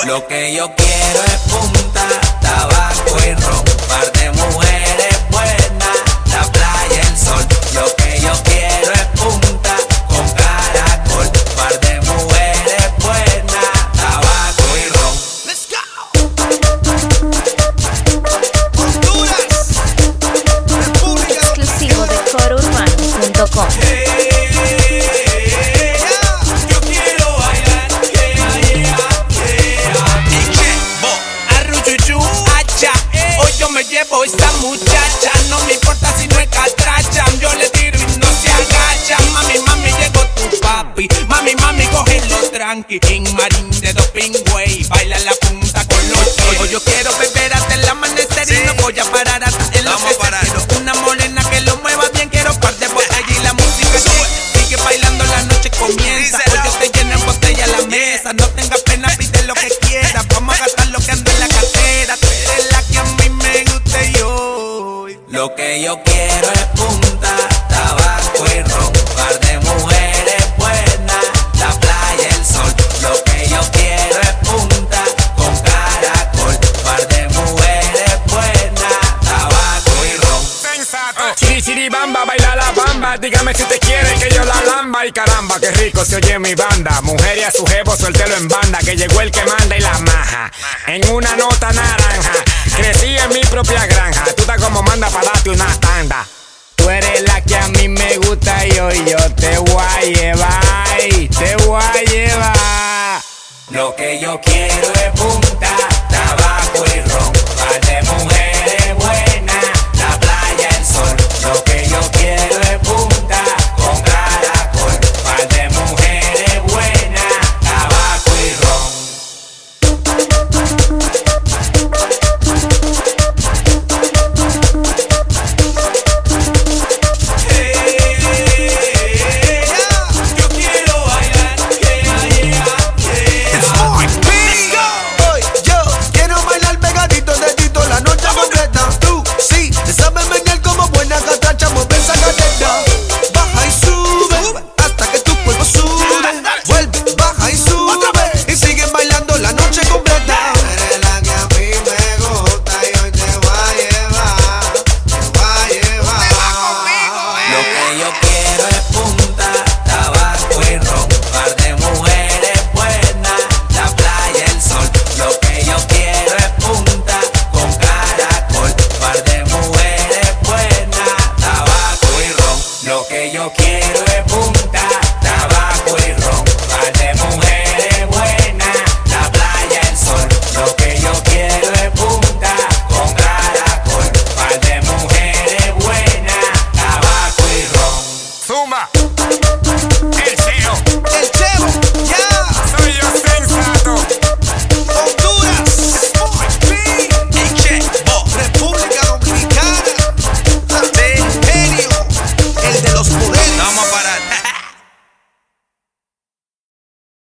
Lo que yo quiero es punta, tabaco y ron, par de mujeres buenas, la playa, el sol. Lo que yo quiero es punta, con caracol, par de mujeres buenas, tabaco y ron. Let's go. Honduras, República Exclusivo de corourbano.com. Me llevo esta muchacha, no me importa si no es catracha. Yo le tiro y no se agacha. Mami, mami, llegó tu papi. Mami, mami, cógelo tranqui. En marín de doping, güey, baila la punta con los pies. Yo quiero beber hasta el amanecer y no voy a parar hasta el anochecer. Quiero una morena que lo mueva bien, quiero par de botellas y la música sigue bailando, la noche comienza. Hoy yo te lleno en botella a la mesa. No tengas pena, pide lo que quieras. Vamos a gastar lo que anda en la cartera. Tú eres la que a mí me gusta y yo. Lo que yo quiero es punta, tabaco y ron, par de mujeres buenas, la playa, el sol. Lo que yo quiero es punta, con caracol, par de mujeres buenas, tabaco y ron. Sensato. Chiri chiri bamba, baila la bamba. Dígame si te quiere que yo la lamba. Y caramba, qué rico se oye mi banda. Mujer y a su jevo, suéltelo en banda. Que llegó el que manda y la maja. En una nota naranja. Crecí en mi propia granja. Tú estás como manda para darte una tanda. Tú eres la que a mí me gusta y hoy yo te voy a llevar. Te voy a llevar. Lo que yo quiero es punta, tabaco y ron, par de mujeres buenas, la playa, el sol. Lo que yo quiero es punta, con caracol, par de mujeres buenas, tabaco y ron. Yo quiero bailar, Hoy yo quiero bailar pegadito, dedito la noche completa. Tú, sí, te sabes menear como buena catracha, mueve esa cadera. Baja y sube, hasta que tu cuerpo sude. Vuelve, baja y sube, y siguen bailando la noche completa. Eres la que a mí me gusta y hoy te voy a llevar, te voy a llevar. Te va conmigo, Lo que yo quiero es punta, tabaco y ron, par de mujeres buenas, la playa, el sol. Lo que yo quiero es punta, con caracol, par de mujeres buenas, tabaco y ron. Lo que yo quiero es punta, tabaco y ron, par de mujeres buenas, la playa, el sol. Lo que yo quiero es punta, con caracol, par de mujeres buenas, tabaco y ron. Zumba. El CEO. el Chevo, ya.